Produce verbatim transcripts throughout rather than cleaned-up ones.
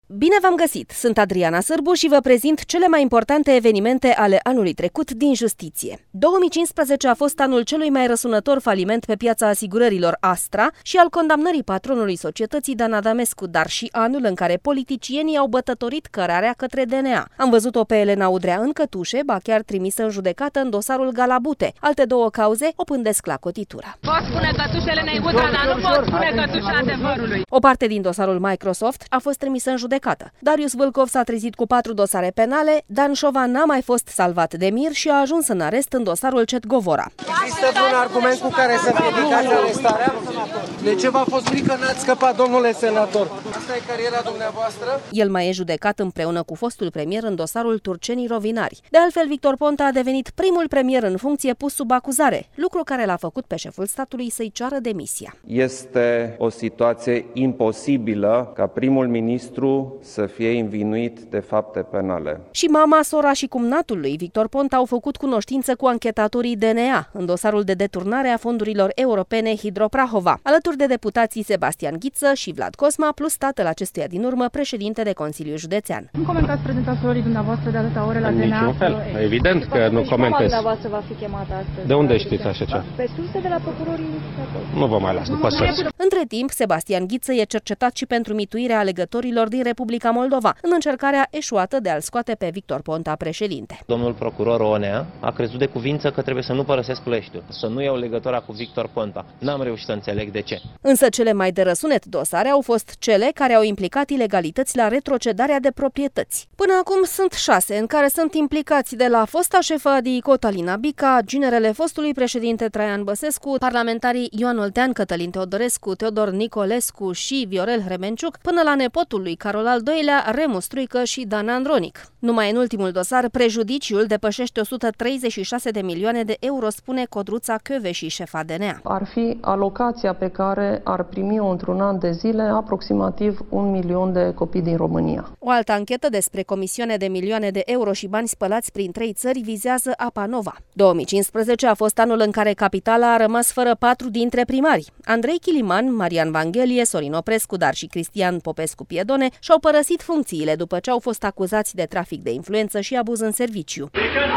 Bine v-am găsit! Sunt Adriana Sârbu și vă prezint cele mai importante evenimente ale anului trecut din justiție. două mii cincisprezece a fost anul celui mai răsunător faliment pe piața asigurărilor Astra și al condamnării patronului societății Dan Adamescu, dar și anul în care politicienii au bătătorit cărarea către D N A. Am văzut-o pe Elena Udrea în cătușe, ba chiar trimisă în judecată în dosarul Galabute. Alte două cauze o pândesc la cotitură. Pot spune cătușa Elenei Udrea, dar nu pot spune cătușa adevărului. O parte din dosarul Microsoft a fost trimisă în judecată. Darius Vâlcov s-a trezit cu patru dosare penale, Dan Șova n-a mai fost salvat de mir și a ajuns în arest în dosarul Cetgovora. Există un argument cu care să ridicați arestarea? De ce v-a fost frică n-ați scăpat, domnule senator? Asta e cariera dumneavoastră? El mai e judecat împreună cu fostul premier în dosarul Turcenii Rovinari. De altfel, Victor Ponta a devenit primul premier în funcție pus sub acuzare, lucru care l-a făcut pe șeful statului să-i ceară demisia. Este o situație imposibilă ca primul ministru să fie învinuit de fapte penale. Și mama, sora și cumnatul lui Victor Ponta au făcut cunoștință cu anchetatorii D N A în dosarul de deturnare a fondurilor europene Hidroprahova, alături de deputații Sebastian Ghiță și Vlad Cosma, plus tatăl acestuia din urmă, președinte de Consiliu Județean. Cum comentați prezența sorii dumneavoastră de atâta ore la în D N A? Niciun fel. Evident că nu comentez. Dumneavoastră va fi chemată astăzi. De unde știți așa ceva? Pe surse de la procurorii. Nu vă mai las după surse. Între timp, Sebastian Ghiță e cercetat și pentru mituirea alegătorilor din Republica Moldova, în încercarea eșuată de a-l scoate pe Victor Ponta președinte. Domnul procuror Onea a crezut de cuvință că trebuie să nu părăsesc Ploieștiul, să nu iau legătura cu Victor Ponta. N-am reușit să înțeleg de ce. Însă cele mai de răsunet dosare au fost cele care au implicat ilegalități la retrocedarea de proprietăți. Până acum sunt șase, în care sunt implicați de la fosta șefă a D I C O, Talina Bica, ginerele fostului președinte Traian Băsescu, parlamentarii Ioan Oltean, Cătălin Teodorescu, Teodor Nicolescu și Viorel Hremenciuc, până la nepotul lui Carol al doilea, Remu Struică și Dan Andronic. Numai în ultimul dosar, prejudiciul depășește o sută treizeci și șase de milioane de euro, spune Codruța Căveși, șefa D N A. Ar fi alocația pe care ar primi-o într-un an de zile aproximativ un milion de copii din România. O altă anchetă despre comisioane de milioane de euro și bani spălați prin trei țări vizează Apa Nova. două mii cincisprezece a fost anul în care capitala a rămas fără patru dintre primari. Andrei Chiliman, Marian Vanghelie, Sorin Oprescu, dar și Cristian Popescu Piedone și-au părăsit funcțiile după ce au fost acuzați de trafic de influență și abuz în serviciu.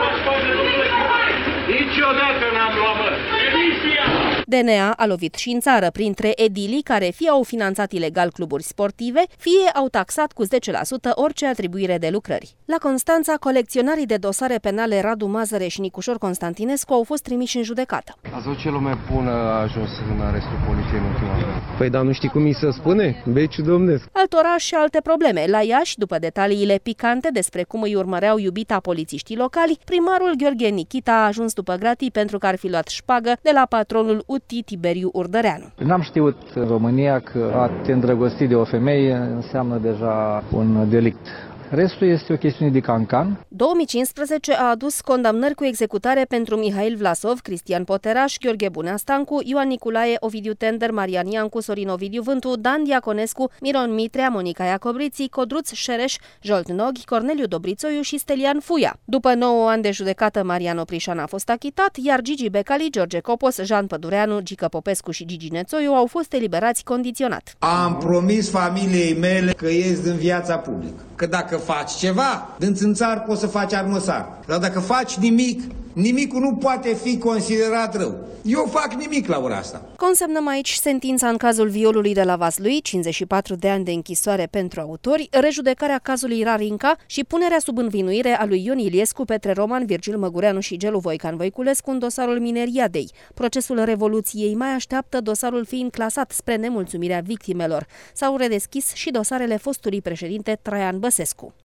Niciodată n-am luat mă. D N A a lovit și în țară printre edilii care fie au finanțat ilegal cluburi sportive, fie au taxat cu zece la sută orice atribuire de lucrări. La Constanța, colecționarii de dosare penale Radu Mazăre și Nicușor Constantinescu au fost trimiși în judecată. Ați văzut ce lume bună a ajuns în arestul poliției în ultima vreme. Păi dar nu știi cum mi se spune? Beciu domnesc. Altora și alte probleme. La Iași, după detaliile picante despre cum îi urmăreau iubita polițiștii locali, primarul Gheorghe Nichita a ajuns după gratii pentru că ar fi luat șpagă de la patronul U T I Tiberiu Urdăreanu. N-am știut în România că a te îndrăgosti de o femeie înseamnă deja un delict. Restul este o chestiune de cancan. două mii cincisprezece a adus condamnări cu executare pentru Mihail Vlasov, Cristian Poteraș, Gheorghe Bunea Stancu, Ioan Niculae, Ovidiu Tender, Marian Iancu, Sorin Ovidiu Vântu, Dan Diaconescu, Miron Mitrea, Monica Iacobriții, Codruț Șereș, Jolt Noghi, Corneliu Dobrițoiu și Stelian Fuia. După nouă ani de judecată, Marian Oprișan a fost achitat, iar Gigi Becali, George Copos, Jean Pădureanu, Gică Popescu și Gigi Nețoiu au fost eliberați condiționat. Am promis familiei mele că ies din viața publică. Că dacă faci ceva, din țânțar poți să faci armăsar. Dar dacă faci nimic, nimicul nu poate fi considerat rău. Eu fac nimic la ora asta. Consemnăm aici sentința în cazul violului de la Vaslui, cincizeci și patru de ani de închisoare pentru autori, rejudecarea cazului Rarinca și punerea sub învinuire a lui Ion Iliescu, Petre Roman, Virgil Măgureanu și Gelu Voican Voiculescu în dosarul Mineriadei. Procesul Revoluției mai așteaptă, dosarul fiind clasat spre nemulțumirea victimelor. S-au redeschis și dosarele fostului președinte Traian Băsescu.